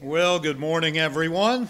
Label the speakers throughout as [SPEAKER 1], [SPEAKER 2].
[SPEAKER 1] Well, good morning, everyone.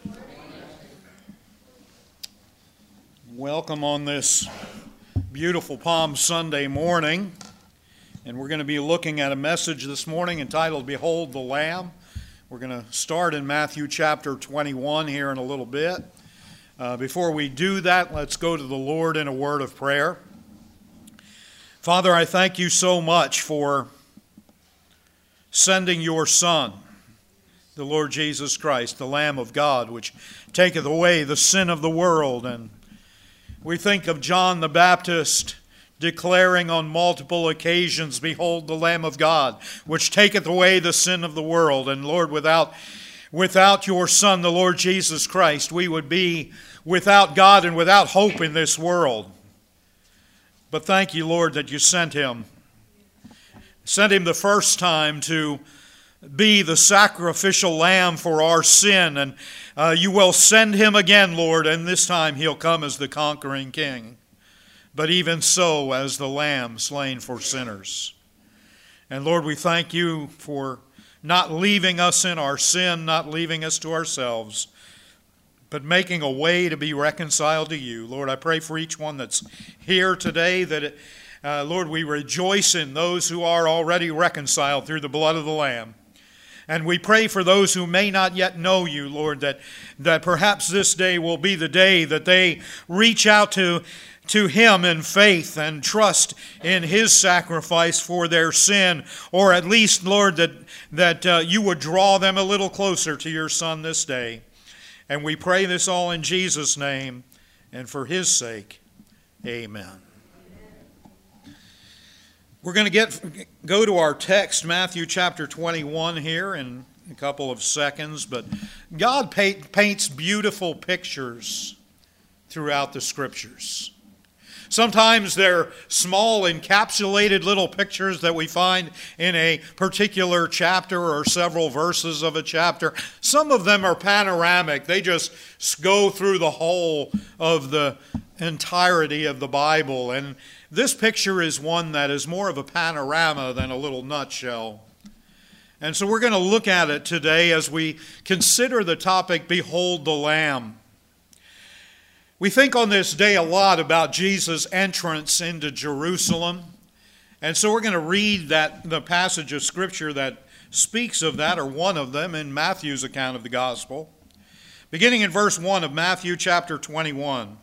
[SPEAKER 1] Welcome on this beautiful Palm Sunday morning. And we're going to be looking at a message this morning entitled, Behold the Lamb. We're going to start in Matthew chapter 21 here in a little bit. Before we do that, let's go to the Lord in a word of prayer. Father, I thank you so much for sending your Son, the Lord Jesus Christ, the Lamb of God, which taketh away the sin of the world. And we think of John the Baptist declaring on multiple occasions, Behold the Lamb of God, which taketh away the sin of the world. And Lord, without your Son, the Lord Jesus Christ, we would be without God and without hope in this world. But thank you, Lord, that you sent him. Sent him the first time to be the sacrificial lamb for our sin. And you will send him again, Lord, and this time he'll come as the conquering king. But even so, as the lamb slain for sinners. And Lord, we thank you for not leaving us in our sin, not leaving us to ourselves, but making a way to be reconciled to you. Lord, I pray for each one that's here today that, Lord, we rejoice in those who are already reconciled through the blood of the Lamb. And we pray for those who may not yet know you, Lord, that perhaps this day will be the day that they reach out to him in faith and trust in his sacrifice for their sin, or at least, Lord, that you would draw them a little closer to your Son this day. And we pray this all in Jesus' name and for his sake. Amen. We're going to go to our text, Matthew chapter 21 here in a couple of seconds. But God paints beautiful pictures throughout the Scriptures. Sometimes they're small, encapsulated little pictures that we find in a particular chapter or several verses of a chapter. Some of them are panoramic. They just go through the whole of the entirety of the Bible. And this picture is one that is more of a panorama than a little nutshell. And so we're going to look at it today as we consider the topic, Behold the Lamb. We think on this day a lot about Jesus' entrance into Jerusalem. And so we're going to read the passage of Scripture that speaks of that, or one of them, in Matthew's account of the Gospel. Beginning in verse 1 of Matthew chapter 21.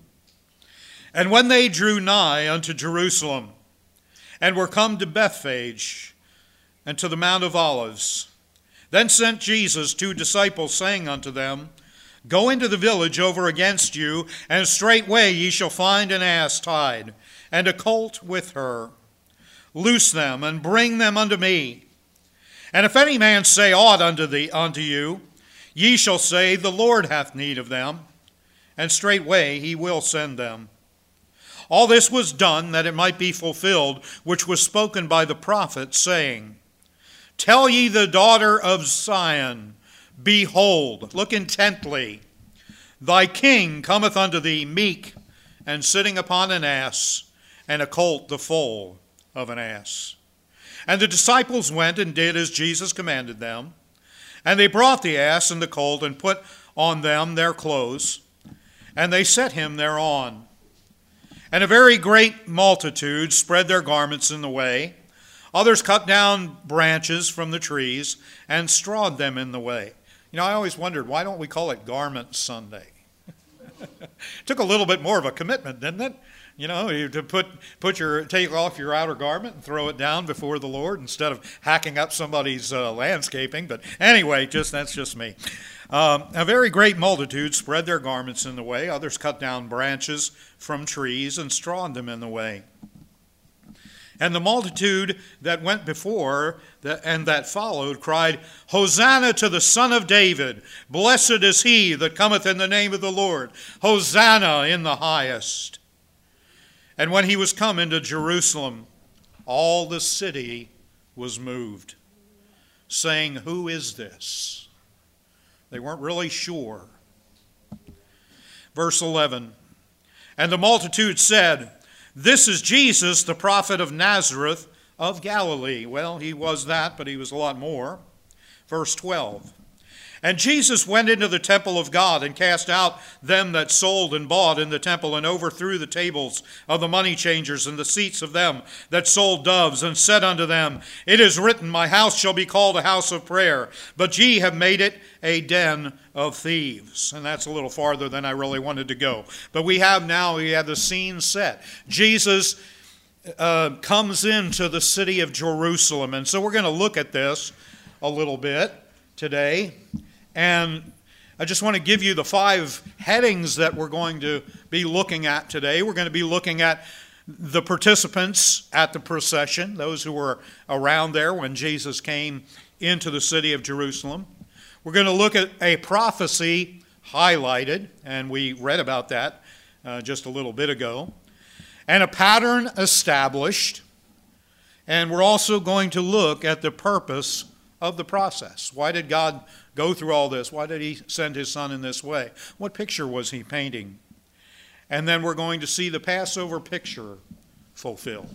[SPEAKER 1] And when they drew nigh unto Jerusalem, and were come to Bethphage, and to the Mount of Olives, then sent Jesus 2 disciples, saying unto them, Go into the village over against you, and straightway ye shall find an ass tied, and a colt with her. Loose them, and bring them unto me. And if any man say aught unto you, ye shall say, The Lord hath need of them, and straightway he will send them. All this was done that it might be fulfilled, which was spoken by the prophet, saying, Tell ye the daughter of Zion, Behold, look intently, thy king cometh unto thee meek, and sitting upon an ass, and a colt the foal of an ass. And the disciples went and did as Jesus commanded them. And they brought the ass and the colt, and put on them their clothes, and they set him thereon. And a very great multitude spread their garments in the way. Others cut down branches from the trees, and strawed them in the way. You know, I always wondered, why don't we call it Garment Sunday? Took a little bit more of a commitment, didn't it? You know, to take off your outer garment and throw it down before the Lord instead of hacking up somebody's landscaping. But anyway, that's just me. A very great multitude spread their garments in the way. Others cut down branches from trees and strawed them in the way. And the multitude that went before and that followed cried, Hosanna to the Son of David! Blessed is he that cometh in the name of the Lord! Hosanna in the highest! And when he was come into Jerusalem, all the city was moved, saying, Who is this? They weren't really sure. Verse 11, And the multitude said, This is Jesus, the prophet of Nazareth of Galilee. Well, he was that, but he was a lot more. Verse 12. And Jesus went into the temple of God and cast out them that sold and bought in the temple, and overthrew the tables of the money changers and the seats of them that sold doves, and said unto them, It is written, My house shall be called a house of prayer, but ye have made it a den of thieves. And that's a little farther than I really wanted to go. But we have the scene set. Jesus comes into the city of Jerusalem. And so we're going to look at this a little bit today. And I just want to give you the 5 headings that we're going to be looking at today. We're going to be looking at the participants at the procession, those who were around there when Jesus came into the city of Jerusalem. We're going to look at a prophecy highlighted, and we read about that just a little bit ago, and a pattern established. And we're also going to look at the purpose of the process. Why did God go through all this? Why did he send his son in this way? What picture was he painting? And then we're going to see the Passover picture fulfilled.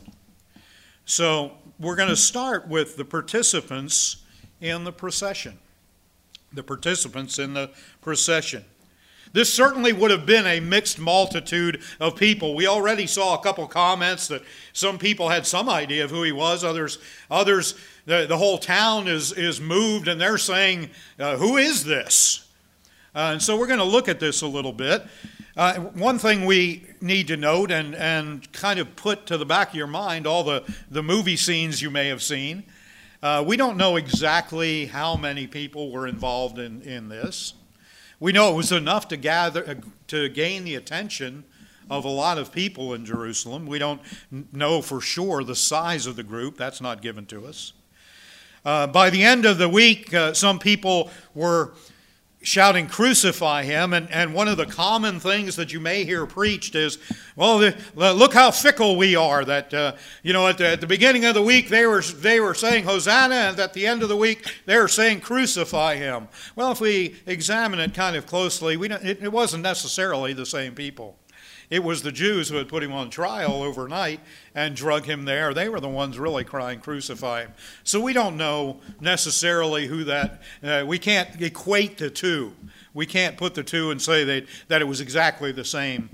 [SPEAKER 1] So we're going to start with the participants in the procession. The participants in the procession. This certainly would have been a mixed multitude of people. We already saw a couple comments that some people had some idea of who he was. Others, the whole town is moved, and they're saying, who is this? And so we're going to look at this a little bit. One thing we need to note and kind of put to the back of your mind, all the movie scenes you may have seen. We don't know exactly how many people were involved in this. We know it was enough to gain the attention of a lot of people in Jerusalem. We don't know for sure the size of the group. That's not given to us. By the end of the week, some people were shouting, "Crucify him." And one of the common things that you may hear preached is, well, look how fickle we are. That, at the beginning of the week they were saying Hosanna, and at the end of the week they were saying crucify him. Well, if we examine it kind of closely, it wasn't necessarily the same people. It was the Jews who had put him on trial overnight and drug him there. They were the ones really crying, "Crucify him." So we don't know necessarily who that, we can't equate the two. We can't put the two and say that it was exactly the same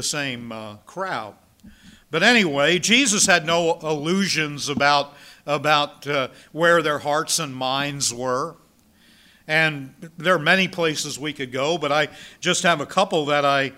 [SPEAKER 1] crowd. But anyway, Jesus had no illusions about where their hearts and minds were. And there are many places we could go, but I just have a couple that I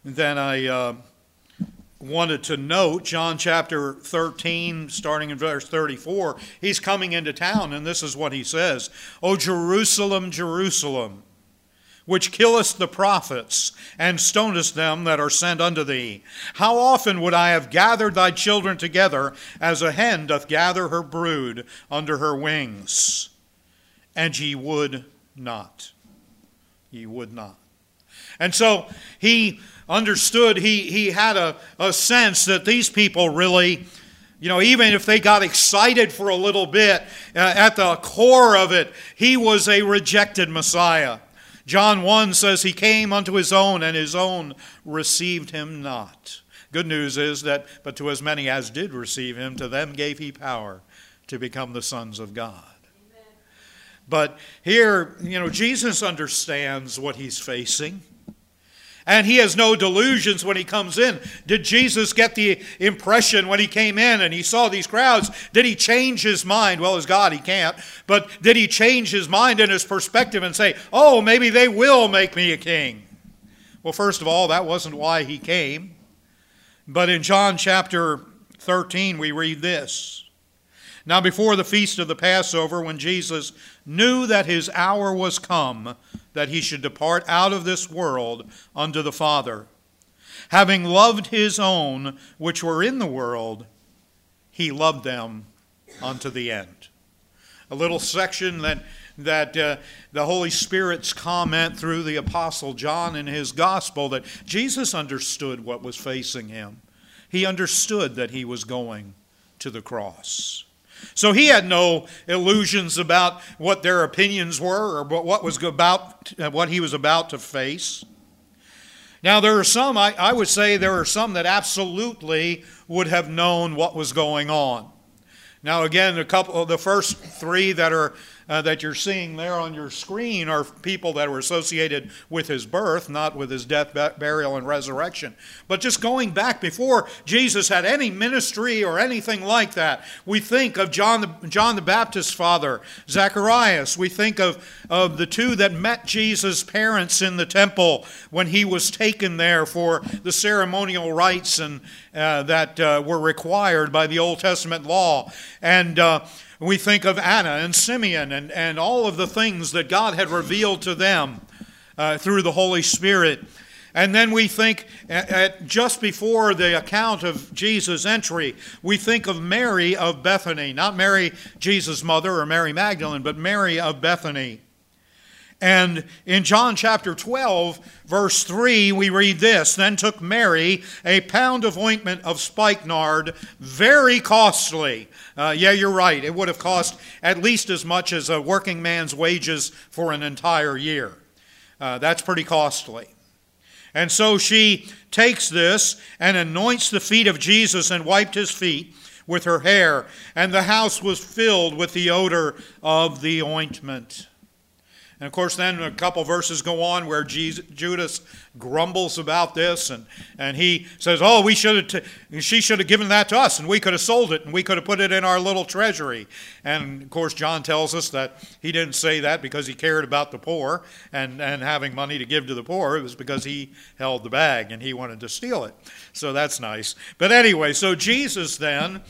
[SPEAKER 1] wanted to note. John chapter 13, starting in verse 34, he's coming into town, and this is what he says. "O Jerusalem, Jerusalem, which killest the prophets, and stonest them that are sent unto thee. How often would I have gathered thy children together, as a hen doth gather her brood under her wings? And ye would not." Ye would not. And so he understood, he had a sense that these people really, even if they got excited for a little bit, at the core of it, he was a rejected Messiah. John 1 says he came unto his own, and his own received him not. Good news is that, but to as many as did receive him, to them gave he power to become the sons of God. Amen. But here, Jesus understands what he's facing. And he has no delusions when he comes in. Did Jesus get the impression when he came in and he saw these crowds, did he change his mind? Well, as God, he can't. But did he change his mind and his perspective and say, oh, maybe they will make me a king? Well, first of all, that wasn't why he came. But in John chapter 13, we read this. "Now before the feast of the Passover, when Jesus knew that his hour was come, that he should depart out of this world unto the Father, having loved his own which were in the world, he loved them unto the end." A little section that the Holy Spirit's comment through the Apostle John in his gospel, that Jesus understood what was facing him. He understood that he was going to the cross. So he had no illusions about what their opinions were or what he was about to face. Now there are some, I would say there are some that absolutely would have known what was going on. Now again, the first three that are that you're seeing there on your screen are people that were associated with his birth, not with his death, burial, and resurrection. But just going back before Jesus had any ministry or anything like that, we think of John the Baptist's father, Zacharias. We think of the two that met Jesus' parents in the temple when he was taken there for the ceremonial rites and that were required by the Old Testament law. And we think of Anna and Simeon and all of the things that God had revealed to them through the Holy Spirit. And then we think, just before the account of Jesus' entry, we think of Mary of Bethany. Not Mary, Jesus' mother, or Mary Magdalene, but Mary of Bethany. And in John chapter 12, verse 3, we read this: "Then took Mary a pound of ointment of spikenard, very costly." Yeah, you're right. It would have cost at least as much as a working man's wages for an entire year. That's pretty costly. And so she takes this and anoints the feet of Jesus and wiped his feet with her hair. And the house was filled with the odor of the ointment. And of course, then a couple verses go on where Judas grumbles about this, and he says, "Oh, she should have given that to us, and we could have sold it, and we could have put it in our little treasury." And of course, John tells us that he didn't say that because he cared about the poor and having money to give to the poor. It was because he held the bag and he wanted to steal it. So that's nice. But anyway, so Jesus then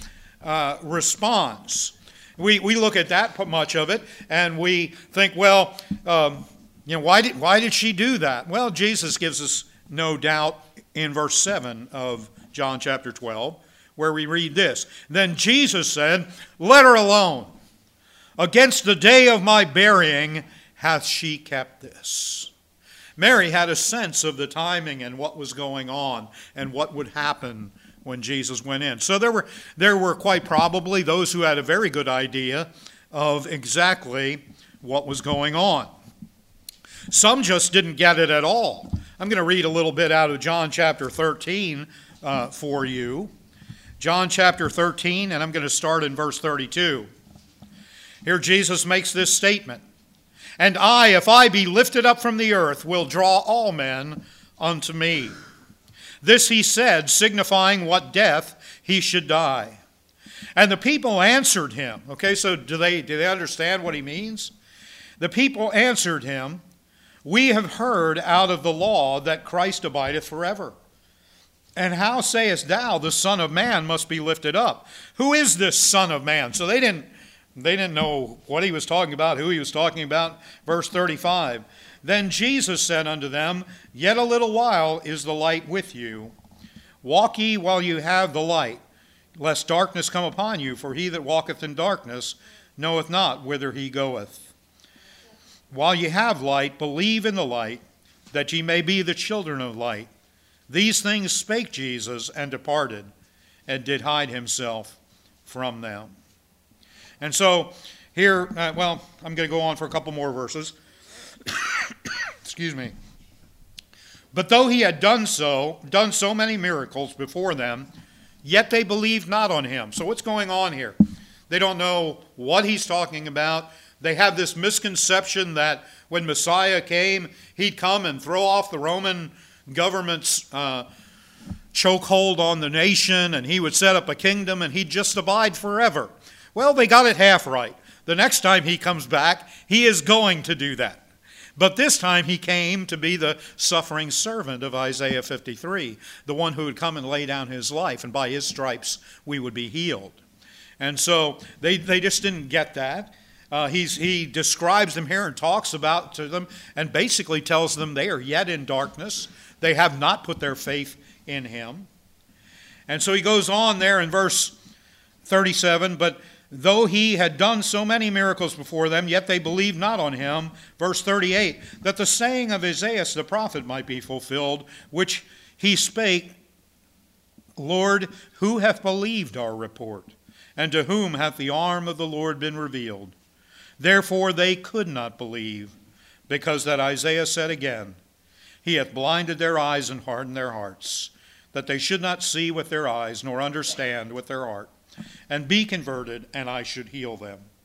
[SPEAKER 1] responds. We look at that much of it, and we think, well, why did she do that? Well, Jesus gives us no doubt in verse 7 of John chapter 12, where we read this: "Then Jesus said, 'Let her alone. Against the day of my burying hath she kept this.'" Mary had a sense of the timing and what was going on and what would happen when Jesus went in. So there were quite probably those who had a very good idea of exactly what was going on. Some just didn't get it at all. I'm going to read a little bit out of John chapter 13 for you. John chapter 13, and I'm going to start in verse 32. Here Jesus makes this statement: "And I, if I be lifted up from the earth, will draw all men unto me." This he said, signifying what death he should die. And the people answered him. Okay, so do they understand what he means? The people answered him, "We have heard out of the law that Christ abideth forever. And how sayest thou, the Son of Man must be lifted up?" Who is this Son of Man? So they didn't know what he was talking about, who he was talking about. Verse 35. "Then Jesus said unto them, Yet a little while is the light with you. Walk ye while you have the light, lest darkness come upon you. For he that walketh in darkness knoweth not whither he goeth. While ye have light, believe in the light, that ye may be the children of light. These things spake Jesus, and departed, and did hide himself from them." And so here, I'm going to go on for a couple more verses. Excuse me. "But though he had done so many miracles before them, yet they believed not on him." So what's going on here? They don't know what he's talking about. They have this misconception that when Messiah came, he'd come and throw off the Roman government's chokehold on the nation, and he would set up a kingdom, and he'd just abide forever. Well, they got it half right. The next time he comes back, he is going to do that. But this time he came to be the suffering servant of Isaiah 53, the one who would come and lay down his life, and by his stripes we would be healed. And so they just didn't get that. He describes them here and talks about to them and basically tells them they are yet in darkness. They have not put their faith in him. And so he goes on there in verse 37, "But though he had done so many miracles before them, yet they believed not on him." Verse 38, "That the saying of Isaiah the prophet might be fulfilled, which he spake, Lord, who hath believed our report? And to whom hath the arm of the Lord been revealed? Therefore they could not believe, because that Isaiah said again, He hath blinded their eyes and hardened their hearts, that they should not see with their eyes, nor understand with their heart, and be converted, and I should heal them.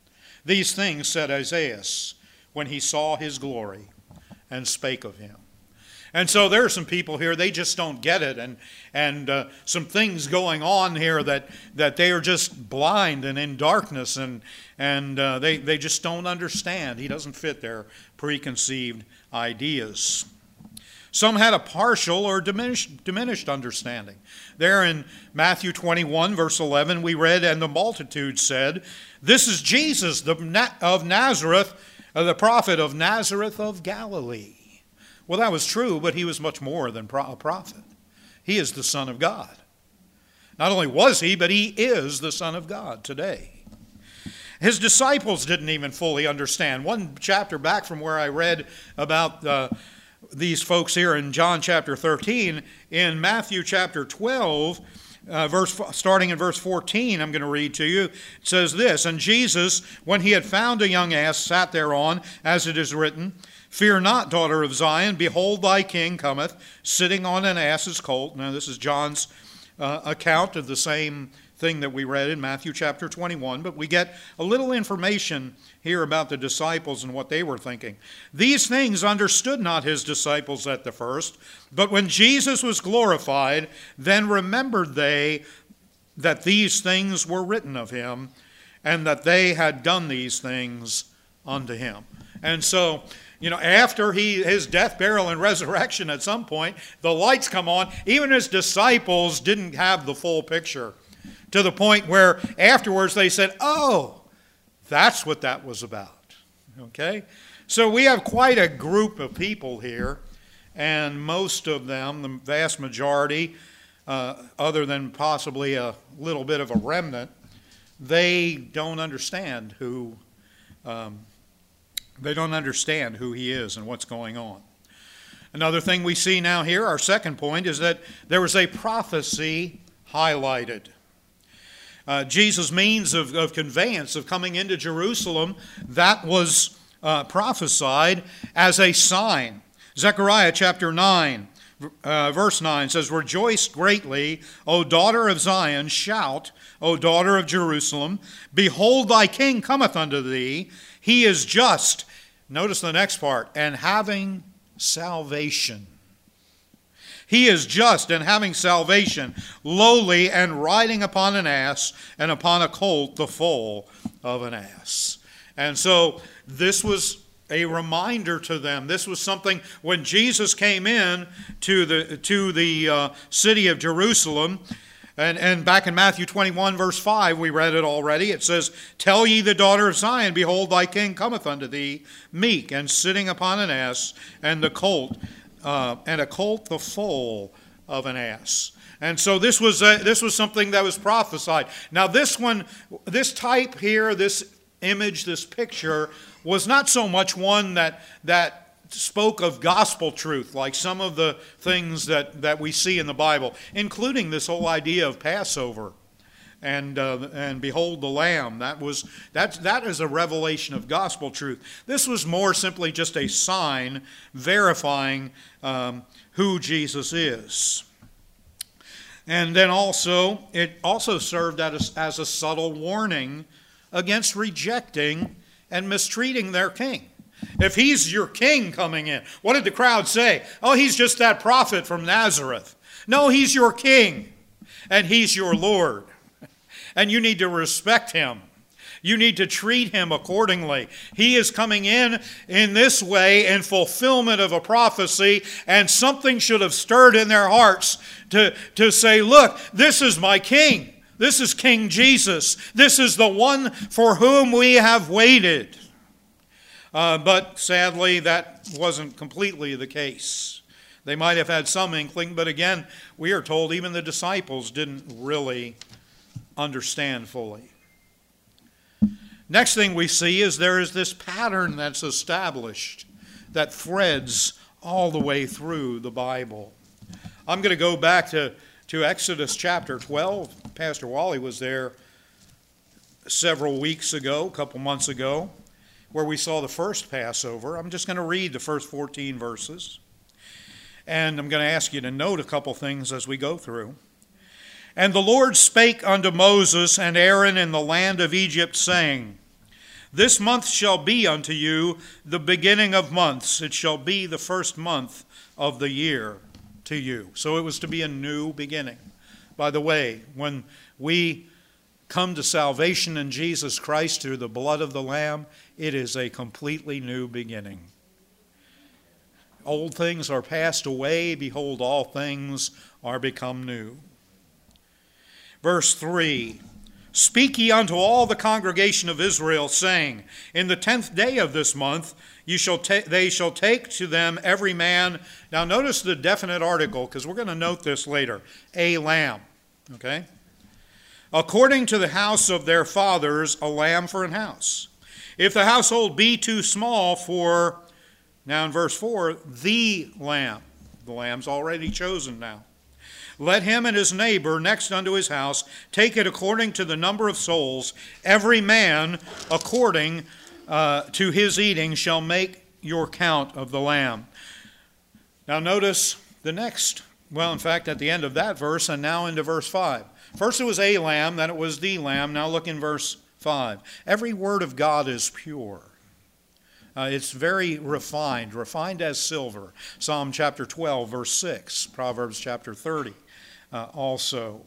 [SPEAKER 1] These things said Isaiah when he saw his glory and spake of him. And so there are some people here, they just don't get it, and some things going on here that they are just blind and in darkness, and they just don't understand. He doesn't fit their preconceived ideas. Some had a partial or diminished understanding. There in Matthew 21, verse 11, we read, "And the multitude said, This is Jesus of Nazareth, the prophet of Nazareth of Galilee." Well, that was true, but he was much more than a prophet. He is the Son of God. Not only was he, but he is the Son of God today. His disciples didn't even fully understand. One chapter back from where I read about these folks here in John chapter 13, in Matthew chapter 12, starting in verse 14, I'm going to read to you. It says this, "And Jesus, when he had found a young ass, sat thereon, as it is written, Fear not, daughter of Zion, behold thy king cometh, sitting on an ass's colt." Now this is John's account of the same thing that we read in Matthew chapter 21, but we get a little information here about the disciples and what they were thinking. "These things understood not his disciples at the first, but when Jesus was glorified, then remembered they that these things were written of him, and that they had done these things unto him." And so, after his death, burial, and resurrection, at some point, the lights come on. Even his disciples didn't have the full picture, to the point where afterwards they said, "Oh, that's what that was about." Okay? So we have quite a group of people here, and most of them, the vast majority, other than possibly a little bit of a remnant, they don't understand who he is and what's going on. Another thing we see now here, our second point, is that there was a prophecy highlighted. Jesus' means of conveyance, of coming into Jerusalem, that was prophesied as a sign. Zechariah chapter 9, verse 9 says, "Rejoice greatly, O daughter of Zion, shout, O daughter of Jerusalem. Behold, thy king cometh unto thee. He is just," notice the next part, "and having salvation." He is just and having salvation, lowly and riding upon an ass, and upon a colt, the foal of an ass. And so this was a reminder to them. This was something when Jesus came in to the city of Jerusalem. And back in Matthew 21, verse 5, we read it already. It says, "Tell ye the daughter of Zion, behold, thy king cometh unto thee, meek, and sitting upon an ass, and a colt the foal of an ass." And so this was something that was prophesied. Now this type here, this image, this picture, was not so much one that spoke of gospel truth, like some of the things that we see in the Bible, including this whole idea of Passover and behold the Lamb. That is a revelation of gospel truth. This was more simply just a sign verifying who Jesus is. And then it also served as a subtle warning against rejecting and mistreating their king. If he's your king coming in, what did the crowd say? "Oh, he's just that prophet from Nazareth." No, he's your king, and he's your Lord. And you need to respect him. You need to treat him accordingly. He is coming in this way in fulfillment of a prophecy, and something should have stirred in their hearts to say, "Look, this is my king. This is King Jesus. This is the one for whom we have waited." But sadly, that wasn't completely the case. They might have had some inkling, but again, we are told even the disciples didn't really understand fully. Next thing we see is there is this pattern that's established that threads all the way through the Bible. I'm going to go back to Exodus chapter 12. Pastor Wally was there several weeks ago, a couple months ago, where we saw the first Passover. I'm just going to read the first 14 verses. And I'm going to ask you to note a couple things as we go through. "And the Lord spake unto Moses and Aaron in the land of Egypt, saying, This month shall be unto you the beginning of months. It shall be the first month of the year to you. So it was to be a new beginning. By the way, when we come to salvation in Jesus Christ through the blood of the Lamb, it is a completely new beginning. Old things are passed away. Behold, all things are become new. Verse 3, speak ye unto all the congregation of Israel, saying, in the 10th day of this month they shall take to them every man. Now notice the definite article, because we're going to note this later. A lamb. Okay? According to the house of their fathers, a lamb for an house. If the household be too small for, now in verse 4, the lamb. The lamb's already chosen now. Let him and his neighbor next unto his house take it according to the number of souls. Every man according to his eating shall make your count of the lamb. Now notice the next, well, in fact, at the end of that verse and now into verse 5. First it was a lamb, then it was the lamb. Now look in verse 5. Every word of God is pure. It's very refined as silver. Psalm chapter 12, verse 6. Proverbs chapter 30 also.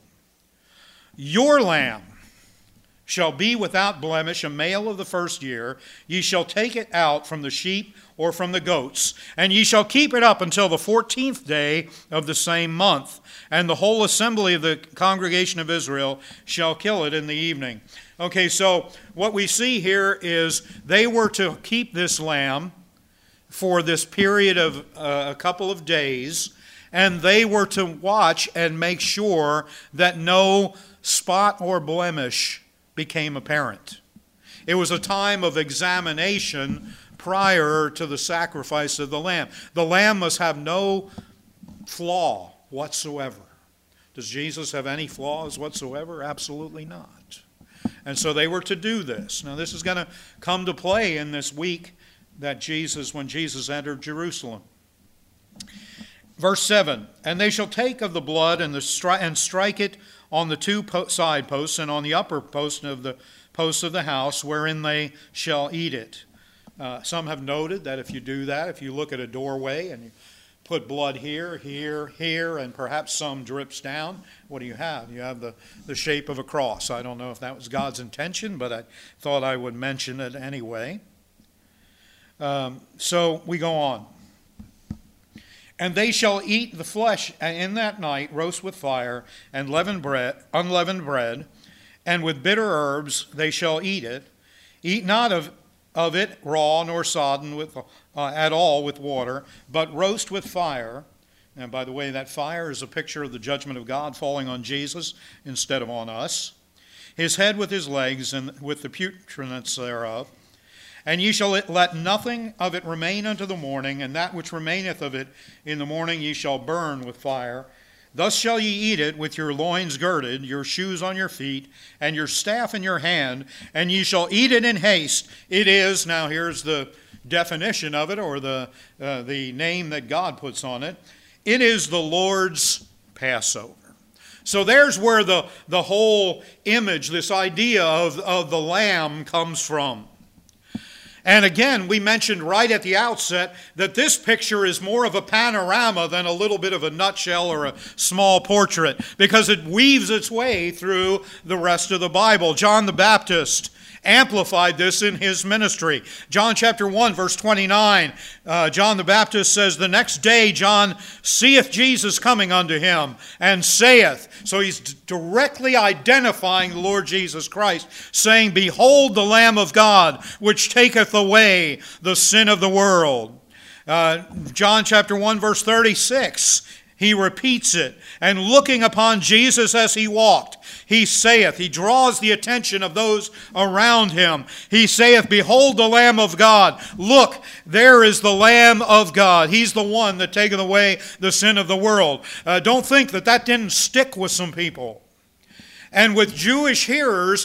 [SPEAKER 1] Your lamb shall be without blemish, a male of the first year. Ye shall take it out from the sheep or from the goats, and ye shall keep it up until the 14th day of the same month. And the whole assembly of the congregation of Israel shall kill it in the evening. Okay, so what we see here is they were to keep this lamb for this period of a couple of days, and they were to watch and make sure that no spot or blemish became apparent. It was a time of examination prior to the sacrifice of the lamb. The lamb must have no flaw whatsoever. Does Jesus have any flaws whatsoever? Absolutely not. And so they were to do this. Now this is going to come to play in this week that when Jesus entered Jerusalem. Verse 7, and they shall take of the blood and strike it on the two side posts and on the upper post of the house, wherein they shall eat it. Some have noted that if you do that, if you look at a doorway and you put blood here, here, and perhaps some drips down, what do you have? You have the shape of a cross. I don't know if that was God's intention, but I thought I would mention it anyway. So we go on. And they shall eat the flesh in that night, roast with fire, and unleavened bread, and with bitter herbs they shall eat it. Eat not of it raw nor sodden at all with water, but roast with fire. And by the way, that fire is a picture of the judgment of God falling on Jesus instead of on us. His head with his legs, and with the putridness thereof. And ye shall let nothing of it remain unto the morning, and that which remaineth of it in the morning ye shall burn with fire. Thus shall ye eat it with your loins girded, your shoes on your feet, and your staff in your hand, and ye shall eat it in haste. It is, now here's the definition of it, or the name that God puts on it. It is the Lord's Passover. So there's where the whole image, this idea of the lamb comes from. And again, we mentioned right at the outset that this picture is more of a panorama than a little bit of a nutshell or a small portrait, because it weaves its way through the rest of the Bible. John the Baptist amplified this in his ministry. John chapter 1, verse 29, John the Baptist says, the next day John seeth Jesus coming unto him, and saith, so he's directly identifying the Lord Jesus Christ, saying, behold the Lamb of God, which taketh away the sin of the world. John chapter 1, verse 36, he repeats it. And looking upon Jesus as he walked, he saith, he draws the attention of those around him. He saith, behold the Lamb of God. Look, there is the Lamb of God. He's the one that taketh away the sin of the world. Don't think that didn't stick with some people. And with Jewish hearers,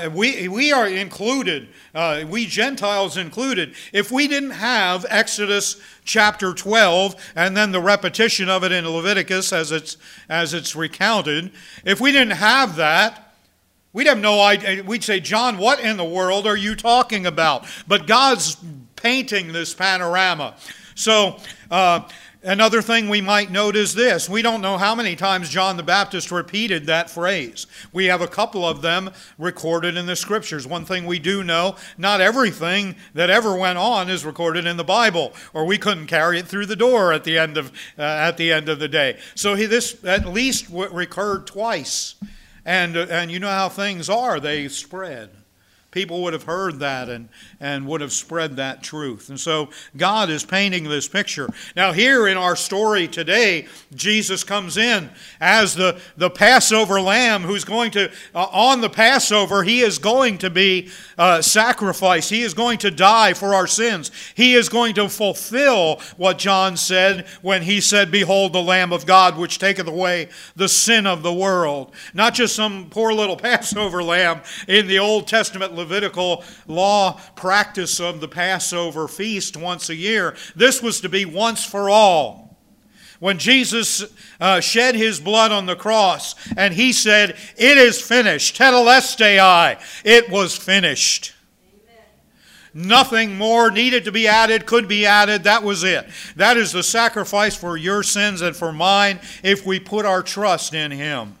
[SPEAKER 1] we are included, we Gentiles included. If we didn't have Exodus chapter 12, and then the repetition of it in Leviticus as it's recounted, if we didn't have that, We'd have no idea. We'd say, John, what in the world are you talking about? But God's painting this panorama. So, another thing we might note is this. We don't know how many times John the Baptist repeated that phrase. We have a couple of them recorded in the Scriptures. One thing we do know, not everything that ever went on is recorded in the Bible, or we couldn't carry it through the door at the end of the day. So this at least recurred twice. And you know how things are, they spread. People would have heard that and would have spread that truth. And so God is painting this picture. Now here in our story today, Jesus comes in as the Passover lamb who's going to, on the Passover, he is going to be sacrificed. He is going to die for our sins. He is going to fulfill what John said when he said, "Behold the Lamb of God, which taketh away the sin of the world." Not just some poor little Passover lamb in the Old Testament Levitical law practice of the Passover feast once a year. This was to be once for all. When Jesus shed his blood on the cross and he said, "It is finished," tetelestai, it was finished. Amen. Nothing more needed to be added, could be added. That was it. That is the sacrifice for your sins and for mine if we put our trust in him.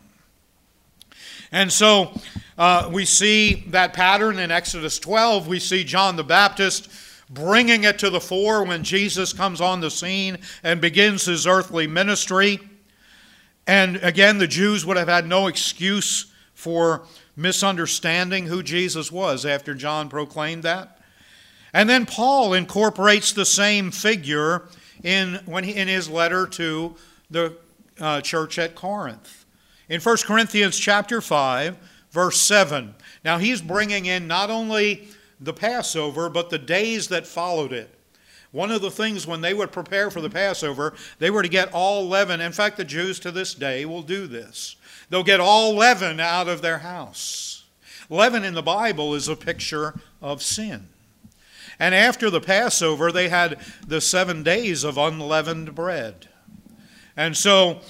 [SPEAKER 1] And so we see that pattern in Exodus 12. We see John the Baptist bringing it to the fore when Jesus comes on the scene and begins his earthly ministry. And again, the Jews would have had no excuse for misunderstanding who Jesus was after John proclaimed that. And then Paul incorporates the same figure in his letter to the church at Corinth. In 1 Corinthians chapter 5, verse 7. Now he's bringing in not only the Passover, but the days that followed it. One of the things when they would prepare for the Passover, they were to get all leaven. In fact, the Jews to this day will do this. They'll get all leaven out of their house. Leaven in the Bible is a picture of sin. And after the Passover, they had the 7 days of unleavened bread. And so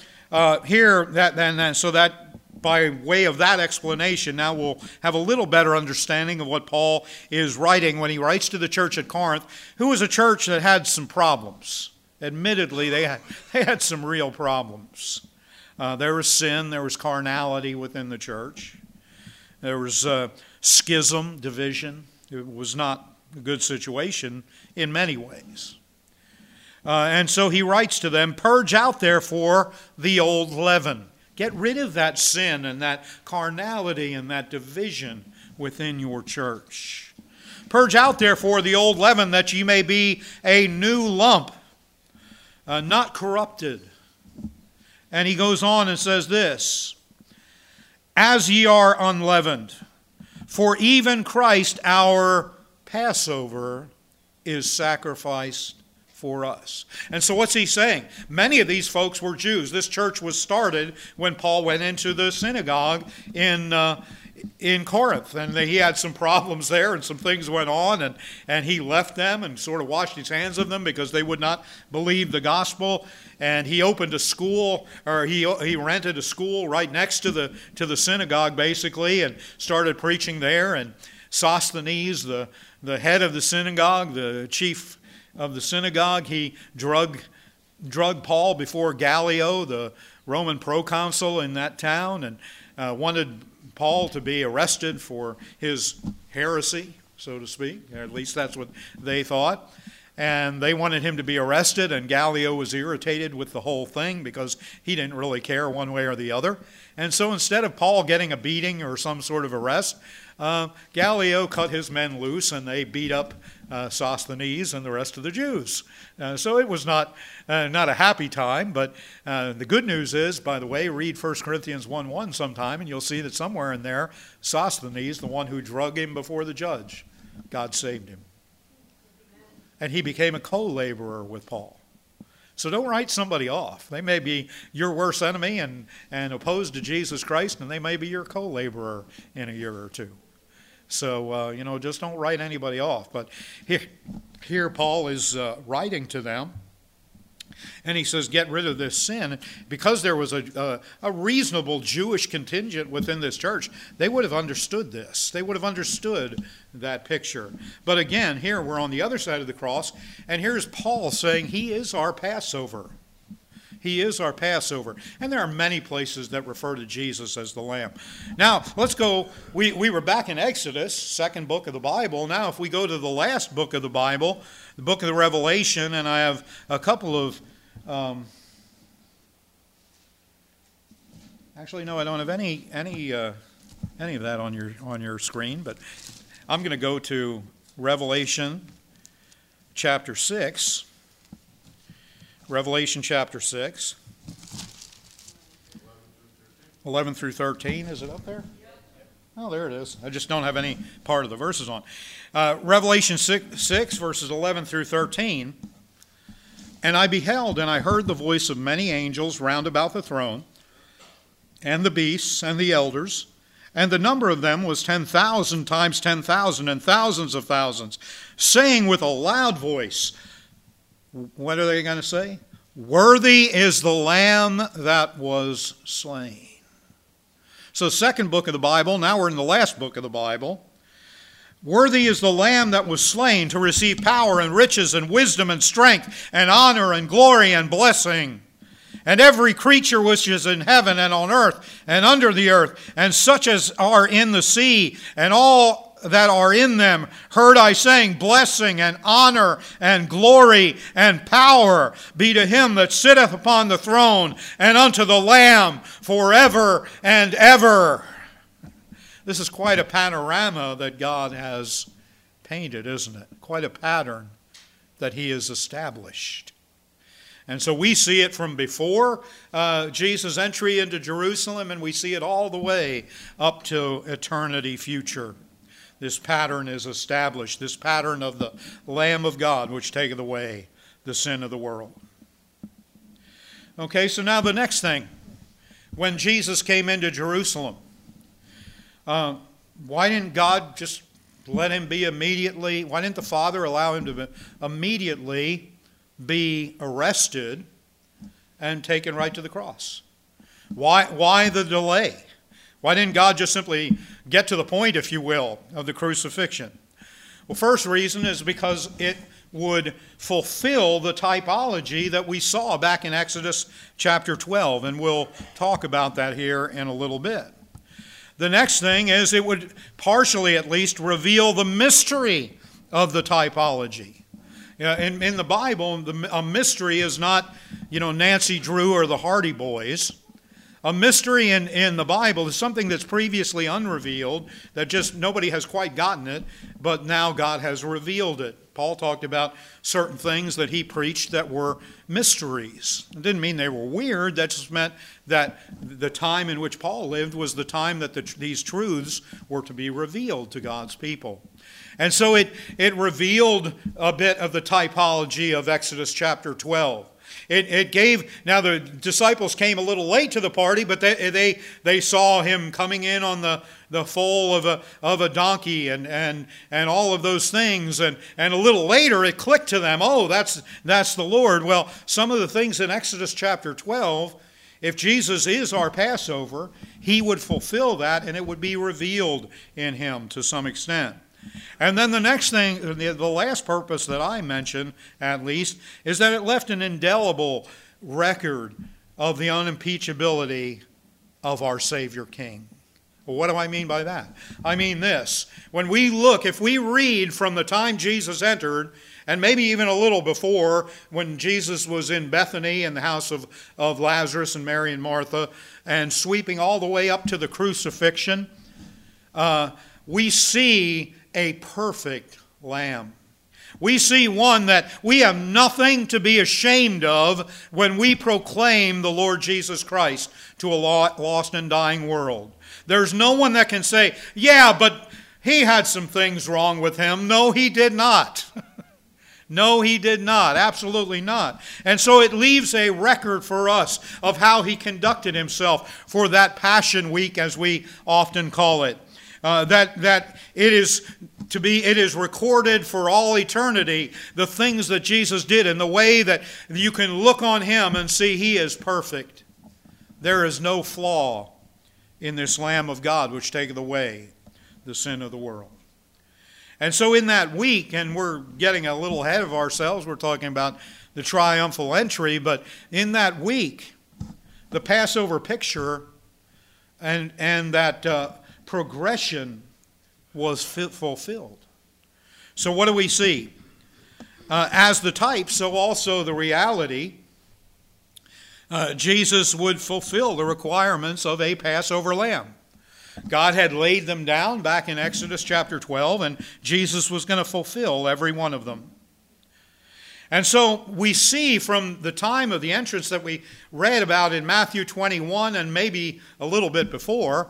[SPEAKER 1] that by way of that explanation, now we'll have a little better understanding of what Paul is writing when he writes to the church at Corinth, who was a church that had some problems. Admittedly, they had some real problems. There was sin, there was carnality within the church. There was schism, division. It was not a good situation in many ways. And so he writes to them, "Purge out, therefore, the old leaven." Get rid of that sin and that carnality and that division within your church. "Purge out, therefore, the old leaven, that ye may be a new lump, not corrupted." And he goes on and says this, "As ye are unleavened, for even Christ our Passover is sacrificed for us." And so what's he saying? Many of these folks were Jews. This church was started when Paul went into the synagogue in Corinth. And he had some problems there and some things went on. And he left them and sort of washed his hands of them because they would not believe the gospel. And he opened a school, or he rented a school right next to the synagogue basically, and started preaching there. And Sosthenes, the head of the synagogue, the chief of the synagogue, he drug Paul before Gallio, the Roman proconsul in that town, and wanted Paul to be arrested for his heresy, so to speak. At least that's what they thought. And they wanted him to be arrested, and Gallio was irritated with the whole thing because he didn't really care one way or the other. And so instead of Paul getting a beating or some sort of arrest, Gallio cut his men loose, and they beat up Sosthenes and the rest of the Jews. So it was not a happy time, but the good news is, by the way, read 1 Corinthians 1:1 sometime, and you'll see that somewhere in there, Sosthenes, the one who drug him before the judge, God saved him. And he became a co-laborer with Paul. So don't write somebody off. They may be your worst enemy and opposed to Jesus Christ, and they may be your co-laborer in a year or two. So, just don't write anybody off. But here Paul is writing to them, And he says, get rid of this sin. Because there was a reasonable Jewish contingent within this church, they would have understood this. They would have understood that picture. But again, here we're on the other side of the cross, and here's Paul saying he is our Passover. He is our Passover. And there are many places that refer to Jesus as the Lamb. Now, let's go. We were back in Exodus, second book of the Bible. Now, if we go to the last book of the Bible, the book of the Revelation, and I have a couple of... actually, no, I don't have any of that on your screen, but I'm going to go to Revelation chapter 6. Revelation chapter 6. 11 through 13. Is it up there? Oh, there it is. I just don't have any part of the verses on. Revelation 6 verses 11 through 13. And I beheld, and I heard the voice of many angels round about the throne, and the beasts, and the elders, and the number of them was 10,000 times 10,000, and thousands of thousands, saying with a loud voice, what are they going to say? Worthy is the Lamb that was slain. So second book of the Bible, now we're in the last book of the Bible. Worthy is the Lamb that was slain to receive power and riches and wisdom and strength and honor and glory and blessing. And every creature which is in heaven and on earth and under the earth, and such as are in the sea, and all that are in them, heard I saying, blessing and honor and glory and power be to him that sitteth upon the throne and unto the Lamb forever and ever. This is quite a panorama that God has painted, isn't it? Quite a pattern that he has established. And so we see it from before Jesus' entry into Jerusalem, and we see it all the way up to eternity future. This pattern is established, this pattern of the Lamb of God, which taketh away the sin of the world. Okay, so now the next thing. When Jesus came into Jerusalem, why didn't God just let him be immediately, why didn't the Father allow him to immediately be arrested and taken right to the cross? Why the delay? Why didn't God just simply get to the point, if you will, of the crucifixion? Well, first reason is because it would fulfill the typology that we saw back in Exodus chapter 12, and we'll talk about that here in a little bit. The next thing is it would partially at least reveal the mystery of the typology. In the Bible, a mystery is not, Nancy Drew or the Hardy Boys. A mystery in the Bible is something that's previously unrevealed, that just nobody has quite gotten it, but now God has revealed it. Paul talked about certain things that he preached that were mysteries. It didn't mean they were weird. That just meant that the time in which Paul lived was the time that these truths were to be revealed to God's people. And so it revealed a bit of the typology of Exodus chapter 12. It gave, now the disciples came a little late to the party, but they saw him coming in on the foal of a donkey and all of those things. And a little later it clicked to them, oh, that's the Lord. Well, some of the things in Exodus chapter 12, if Jesus is our Passover, he would fulfill that and it would be revealed in him to some extent. And then the next thing, the last purpose that I mentioned, at least, is that it left an indelible record of the unimpeachability of our Savior King. Well, what do I mean by that? I mean this. When we look, if we read from the time Jesus entered, and maybe even a little before, when Jesus was in Bethany in the house of Lazarus and Mary and Martha, and sweeping all the way up to the crucifixion, we see a perfect lamb. We see one that we have nothing to be ashamed of when we proclaim the Lord Jesus Christ to a lost and dying world. There's no one that can say, yeah, but he had some things wrong with him. No, he did not. No, he did not. Absolutely not. And so it leaves a record for us of how he conducted himself for that Passion Week, as we often call it. that it is recorded for all eternity, the things that Jesus did and the way that you can look on him and see he is perfect. There is no flaw in this Lamb of God which taketh away the sin of the world. And so in that week, and we're getting a little ahead of ourselves, we're talking about the triumphal entry, but in that week, the Passover picture and that progression was fulfilled. So what do we see? As the type, so also the reality. Jesus would fulfill the requirements of a Passover lamb. God had laid them down back in Exodus chapter 12, and Jesus was going to fulfill every one of them. And so we see from the time of the entrance that we read about in Matthew 21 and maybe a little bit before,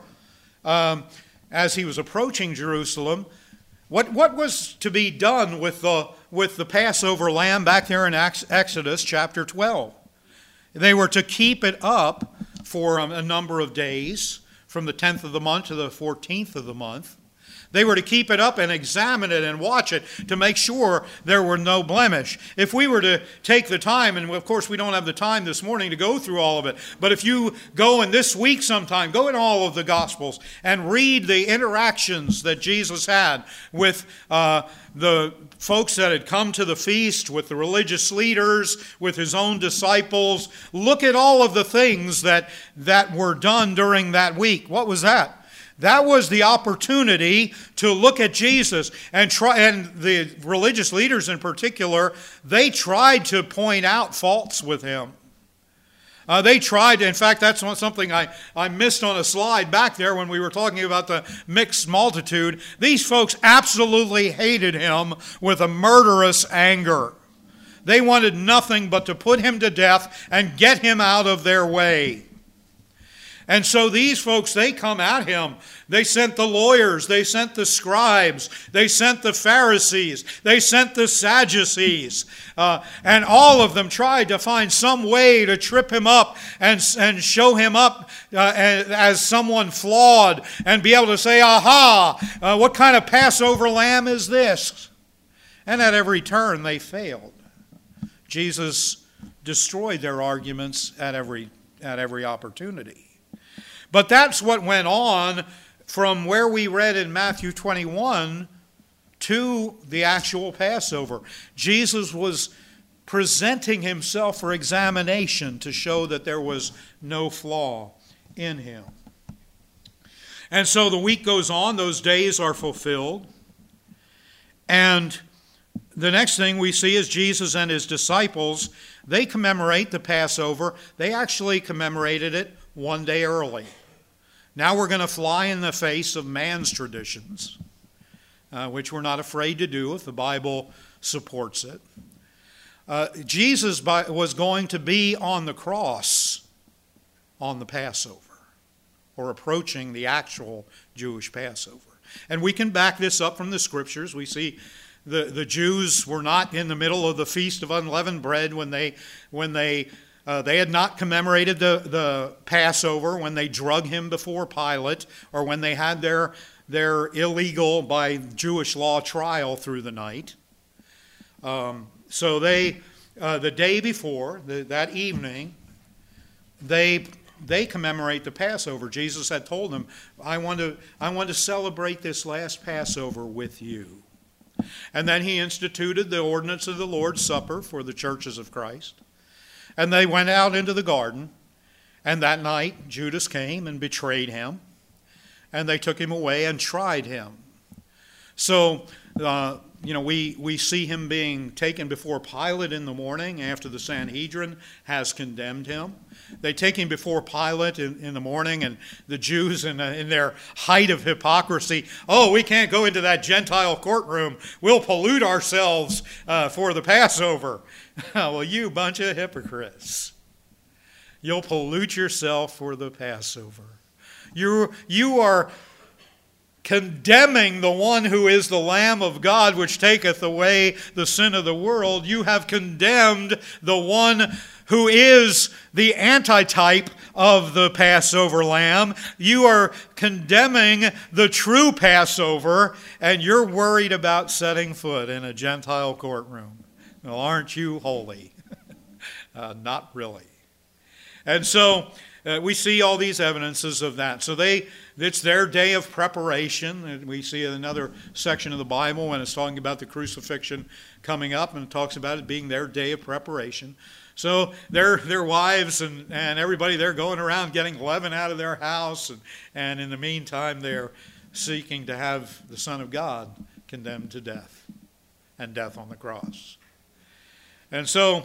[SPEAKER 1] as he was approaching Jerusalem, what was to be done with the Passover lamb back there in Exodus chapter 12. They were to keep it up for a number of days, from the 10th of the month to the 14th of the month. They were to keep it up and examine it and watch it to make sure there were no blemish. If we were to take the time, and of course we don't have the time this morning to go through all of it, but if you go in this week sometime, go in all of the Gospels and read the interactions that Jesus had with the folks that had come to the feast, with the religious leaders, with his own disciples. Look at all of the things that were done during that week. What was that? That was the opportunity to look at Jesus and the religious leaders in particular, they tried to point out faults with him. They tried, in fact, that's something I missed on a slide back there when we were talking about the mixed multitude. These folks absolutely hated him with a murderous anger. They wanted nothing but to put him to death and get him out of their way. And so these folks, they come at him. They sent the lawyers, they sent the scribes, they sent the Pharisees, they sent the Sadducees, and all of them tried to find some way to trip him up and show him up as someone flawed and be able to say, aha, what kind of Passover lamb is this? And at every turn they failed. Jesus destroyed their arguments at every opportunity. But that's what went on from where we read in Matthew 21 to the actual Passover. Jesus was presenting himself for examination to show that there was no flaw in him. And so the week goes on, those days are fulfilled. And the next thing we see is Jesus and his disciples, they commemorate the Passover. They actually commemorated it one day early. Now we're going to fly in the face of man's traditions, which we're not afraid to do if the Bible supports it. Jesus was going to be on the cross on the Passover, or approaching the actual Jewish Passover. And we can back this up from the Scriptures. We see the Jews were not in the middle of the Feast of Unleavened Bread when they had not commemorated the Passover when they drug him before Pilate, or when they had their illegal, by Jewish law, trial through the night. So the day before, that evening, they commemorate the Passover. Jesus had told them, I want to celebrate this last Passover with you. And then he instituted the ordinance of the Lord's Supper for the churches of Christ. And they went out into the garden, and that night Judas came and betrayed him, and they took him away and tried him. So, we see him being taken before Pilate in the morning after the Sanhedrin has condemned him. They take him before Pilate in the morning, and the Jews in their height of hypocrisy, we can't go into that Gentile courtroom. We'll pollute ourselves for the Passover. Well, you bunch of hypocrites. You'll pollute yourself for the Passover. You are condemning the one who is the Lamb of God, which taketh away the sin of the world. You have condemned the one who is the antitype of the Passover lamb. You are condemning the true Passover, and you're worried about setting foot in a Gentile courtroom. Well, aren't you holy? Not really. And so we see all these evidences of that. So it's their day of preparation. And we see another section of the Bible when it's talking about the crucifixion coming up, and it talks about it being their day of preparation. So their wives and everybody, they're going around getting leaven out of their house, and in the meantime they're seeking to have the Son of God condemned to death, and death on the cross. And so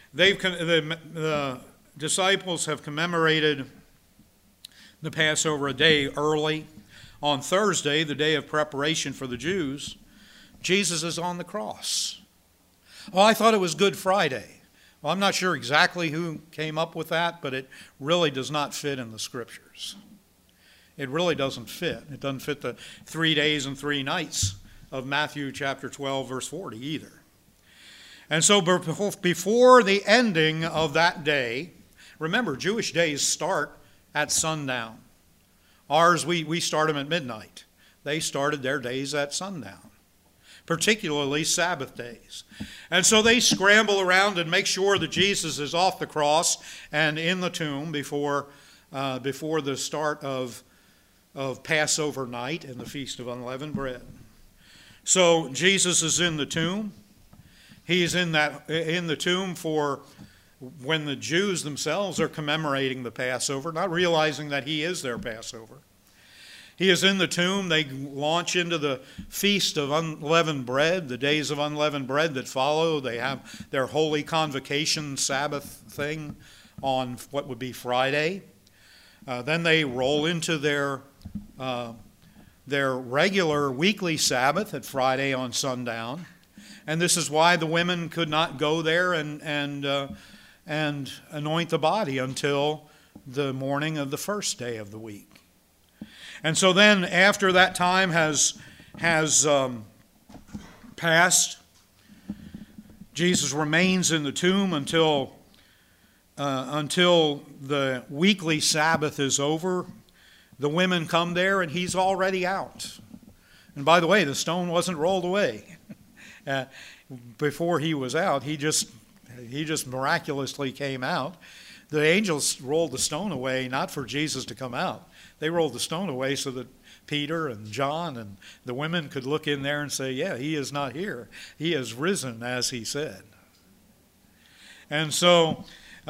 [SPEAKER 1] the disciples have commemorated the Passover a day early. On Thursday, the day of preparation for the Jews, Jesus is on the cross. Oh, I thought it was Good Friday. Well, I'm not sure exactly who came up with that, but it really does not fit in the Scriptures. It really doesn't fit. It doesn't fit the 3 days and 3 nights of Matthew chapter 12, verse 40 either. And so before the ending of that day, remember, Jewish days start at sundown. Ours, we start them at midnight. They started their days at sundown, particularly Sabbath days. And so they scramble around and make sure that Jesus is off the cross and in the tomb before the start of Passover night and the Feast of Unleavened Bread. So Jesus is in the tomb. He is in the tomb for when the Jews themselves are commemorating the Passover, not realizing that he is their Passover. He is in the tomb. They launch into the Feast of Unleavened Bread, the days of unleavened bread that follow. They have their Holy Convocation Sabbath thing on what would be Friday. Then they roll into their regular weekly Sabbath at Friday on sundown. And this is why the women could not go there and anoint the body until the morning of the first day of the week. And so then, after that time has passed, Jesus remains in the tomb until the weekly Sabbath is over. The women come there, and he's already out. And by the way, the stone wasn't rolled away. Before he was out, he just miraculously came out. The angels rolled the stone away, not for Jesus to come out. They rolled the stone away so that Peter and John and the women could look in there and say, yeah, he is not here. He has risen, as he said. And so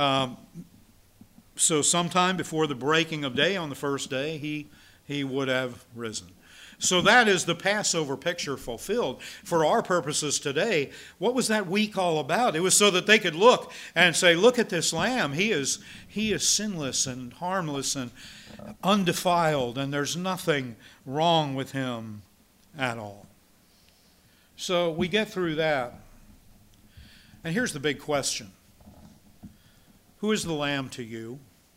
[SPEAKER 1] sometime before the breaking of day on the first day, he would have risen. So that is the Passover picture fulfilled. For our purposes today, what was that week all about? It was so that they could look and say, look at this lamb. He is sinless and harmless and undefiled, and there's nothing wrong with him at all. So we get through that. And here's the big question. Who is the lamb to you?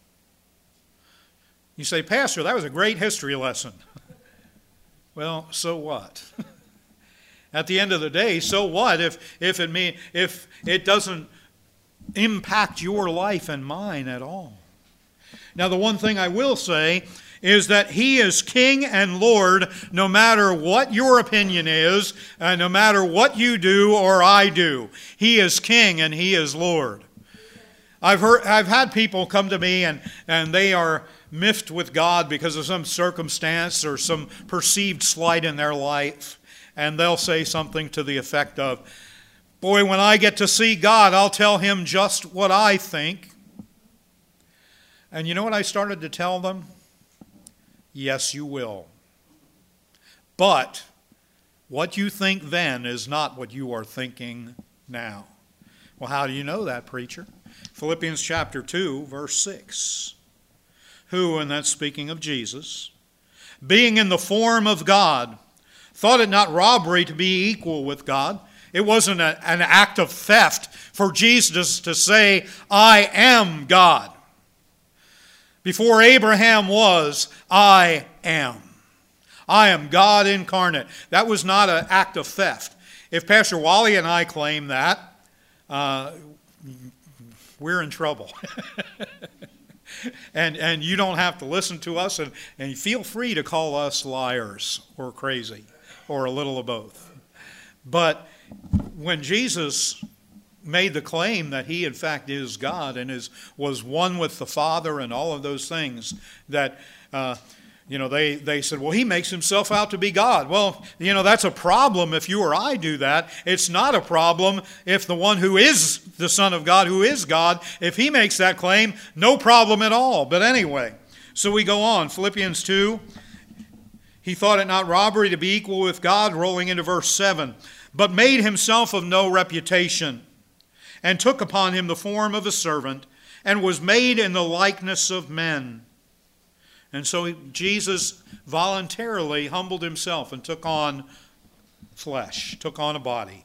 [SPEAKER 1] You say, Pastor, that was a great history lesson. Well, so what? At the end of the day, so what if it doesn't impact your life and mine at all? Now, the one thing I will say is that he is King and Lord no matter what your opinion is, and no matter what you do or I do. He is King and he is Lord. I've had people come to me and they are miffed with God because of some circumstance or some perceived slight in their life. And they'll say something to the effect of, boy, when I get to see God, I'll tell him just what I think. And you know what I started to tell them? Yes, you will. But what you think then is not what you are thinking now. Well, how do you know that, preacher? Philippians chapter 2, verse 6. Who, and that's speaking of Jesus, being in the form of God, thought it not robbery to be equal with God. It wasn't an act of theft for Jesus to say, I am God. Before Abraham was, I am. I am God incarnate. That was not an act of theft. If Pastor Wally and I claim that, we're in trouble. And you don't have to listen to us, and feel free to call us liars or crazy or a little of both. But when Jesus made the claim that he in fact is God and was one with the Father and all of those things, that they said, well, he makes himself out to be God. Well, that's a problem if you or I do that. It's not a problem if the one who is the Son of God, who is God, if he makes that claim, no problem at all. But anyway, so we go on. Philippians 2, he thought it not robbery to be equal with God, rolling into verse 7, but made himself of no reputation, and took upon him the form of a servant, and was made in the likeness of men. And so Jesus voluntarily humbled himself and took on flesh, took on a body.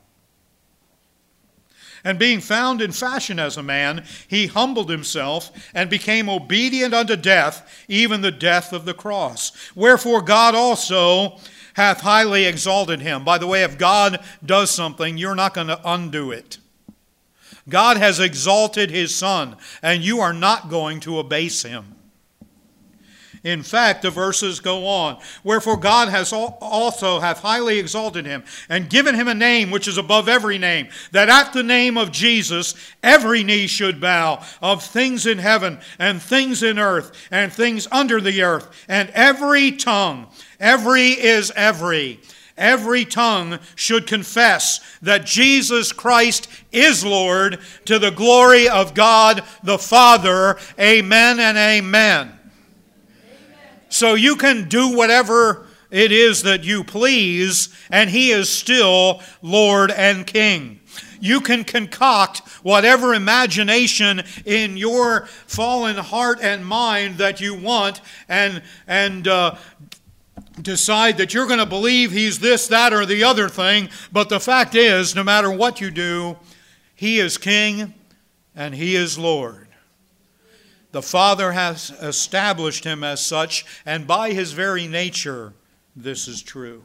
[SPEAKER 1] And being found in fashion as a man, he humbled himself and became obedient unto death, even the death of the cross. Wherefore God also hath highly exalted him. By the way, if God does something, you're not going to undo it. God has exalted his Son, and you are not going to abase him. In fact, the verses go on. Wherefore God has also hath highly exalted him, and given him a name which is above every name, that at the name of Jesus every knee should bow, of things in heaven and things in earth and things under the earth, and every tongue, every tongue should confess that Jesus Christ is Lord, to the glory of God the Father. Amen and amen. So you can do whatever it is that you please, and he is still Lord and King. You can concoct whatever imagination in your fallen heart and mind that you want, and decide that you're going to believe he's this, that, or the other thing. But the fact is, no matter what you do, he is King and he is Lord. The Father has established him as such, and by his very nature, this is true.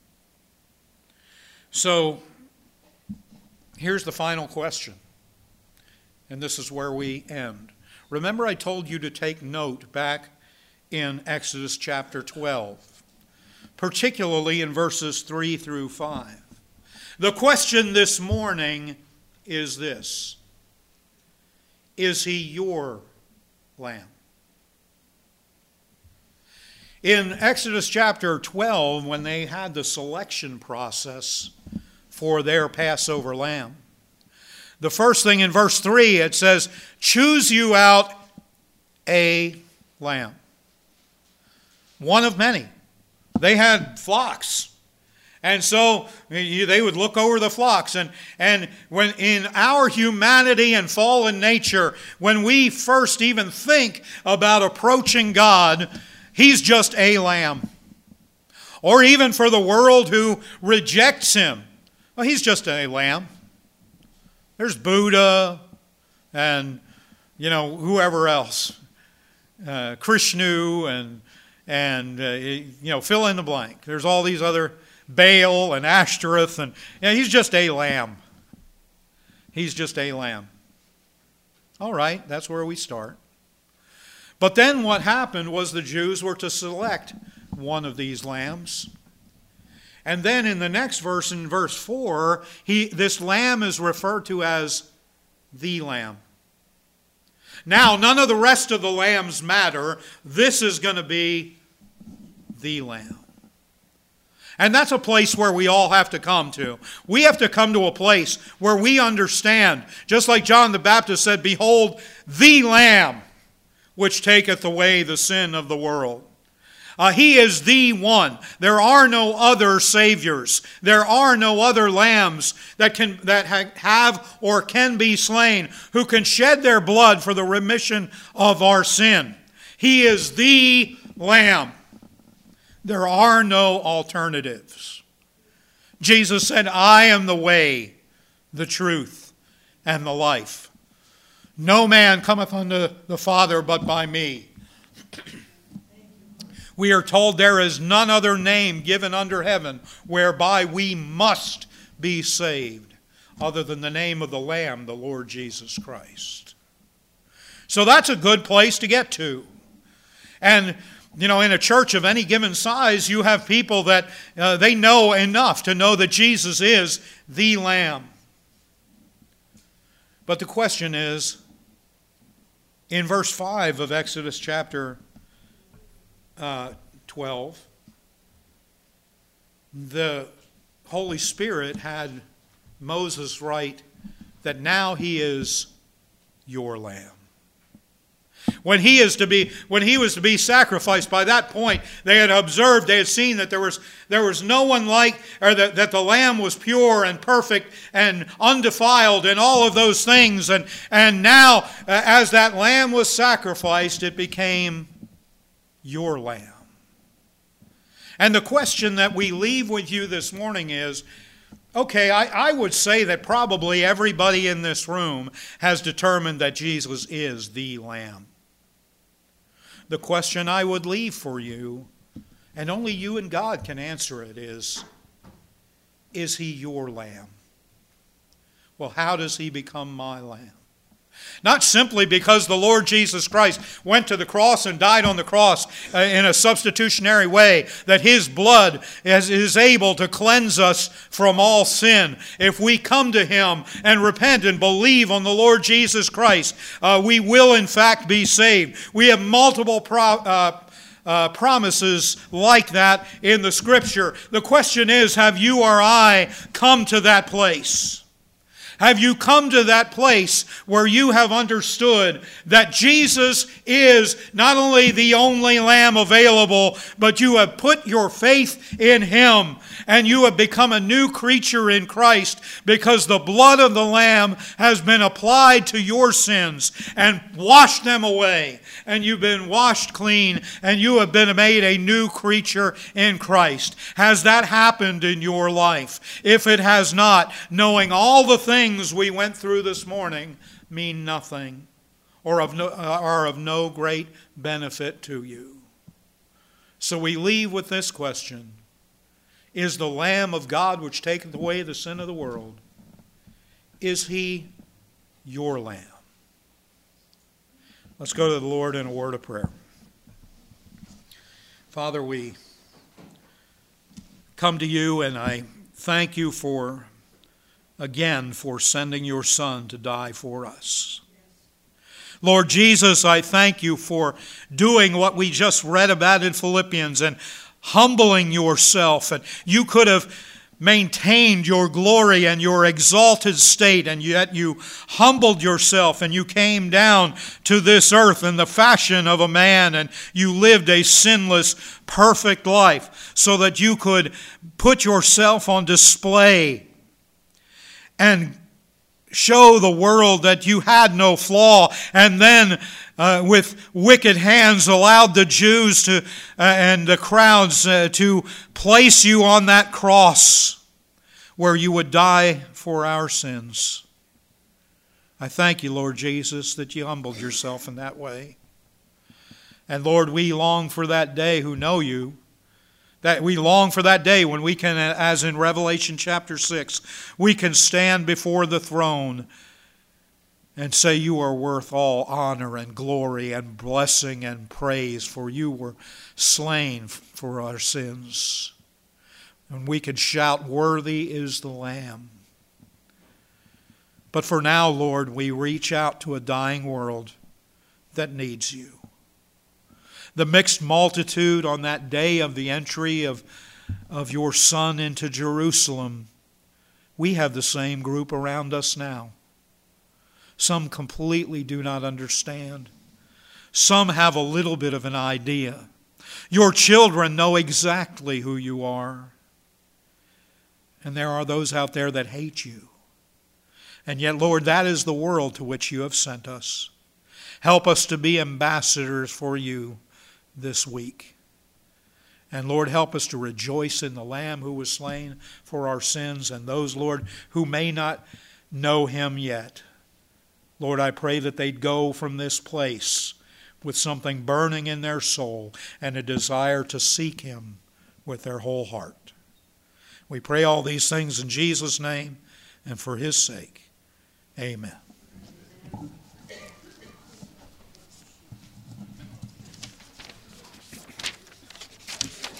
[SPEAKER 1] So, here's the final question, and this is where we end. Remember, I told you to take note back in Exodus chapter 12, particularly in verses 3 through 5. The question this morning is this: is he your lamb? In Exodus chapter 12, when they had the selection process for their Passover lamb, the first thing in verse 3, it says, choose you out a lamb. One of many. They had flocks. And so they would look over the flocks. And when in our humanity and fallen nature, when we first even think about approaching God, he's just a lamb. Or even for the world who rejects him, well, he's just a lamb. There's Buddha and, whoever else. Krishnu and fill in the blank. There's all these other, Baal and Ashtoreth, and he's just a lamb. He's just a lamb. All right, that's where we start. But then what happened was the Jews were to select one of these lambs. And then in the next verse, in verse 4, this lamb is referred to as the lamb. Now, none of the rest of the lambs matter. This is going to be the lamb. And that's a place where we all have to come to. We have to come to a place where we understand, just like John the Baptist said, behold, the Lamb which taketh away the sin of the world. He is the one. There are no other saviors. There are no other lambs that have or can be slain, who can shed their blood for the remission of our sin. He is the Lamb. There are no alternatives. Jesus said, I am the way, the truth, and the life. No man cometh unto the Father but by me. We are told there is none other name given under heaven whereby we must be saved other than the name of the Lamb, the Lord Jesus Christ. So that's a good place to get to. And, in a church of any given size, you have people that they know enough to know that Jesus is the Lamb. But the question is, in verse 5 of Exodus chapter 12, the Holy Spirit had Moses write that now he is your lamb. When he was to be sacrificed, by that point, they had observed, they had seen that there was no one like, or that the lamb was pure and perfect and undefiled and all of those things. And now, as that lamb was sacrificed, it became your lamb. And the question that we leave with you this morning is, okay, I would say that probably everybody in this room has determined that Jesus is the Lamb. The question I would leave for you, and only you and God can answer it, is he your Lamb? Well, how does he become my Lamb? Not simply because the Lord Jesus Christ went to the cross and died on the cross in a substitutionary way, that his blood is able to cleanse us from all sin. If we come to him and repent and believe on the Lord Jesus Christ, we will in fact be saved. We have multiple promises like that in the Scripture. The question is, have you or I come to that place? Have you come to that place where you have understood that Jesus is not only the only Lamb available, but you have put your faith in him and you have become a new creature in Christ because the blood of the Lamb has been applied to your sins and washed them away, and you've been washed clean and you have been made a new creature in Christ? Has that happened in your life? If it has not, knowing all the things we went through this morning mean nothing or are of no great benefit to you. So we leave with this question: is the Lamb of God which taketh away the sin of the world, is he your Lamb? Let's go to the Lord in a word of prayer. Father, we come to you, and I thank you for sending your Son to die for us. Lord Jesus, I thank you for doing what we just read about in Philippians and humbling yourself. And you could have maintained your glory and your exalted state, and yet you humbled yourself and you came down to this earth in the fashion of a man, and you lived a sinless, perfect life so that you could put yourself on display and show the world that you had no flaw, and then with wicked hands allowed the Jews and the crowds to place you on that cross where you would die for our sins. I thank you, Lord Jesus, that you humbled yourself in that way. And Lord, we long for that day who know you, that we long for that day when we can, as in Revelation chapter 6, we can stand before the throne and say, you are worth all honor and glory and blessing and praise, for you were slain for our sins. And we can shout, worthy is the Lamb. But for now, Lord, we reach out to a dying world that needs you. The mixed multitude on that day of the entry of your Son into Jerusalem, we have the same group around us now. Some completely do not understand. Some have a little bit of an idea. Your children know exactly who you are. And there are those out there that hate you. And yet, Lord, that is the world to which you have sent us. Help us to be ambassadors for you this week. And Lord, help us to rejoice in the Lamb who was slain for our sins, and those, Lord, who may not know him yet. Lord, I pray that they'd go from this place with something burning in their soul and a desire to seek Him with their whole heart. We pray all these things in Jesus' name and for His sake. Amen.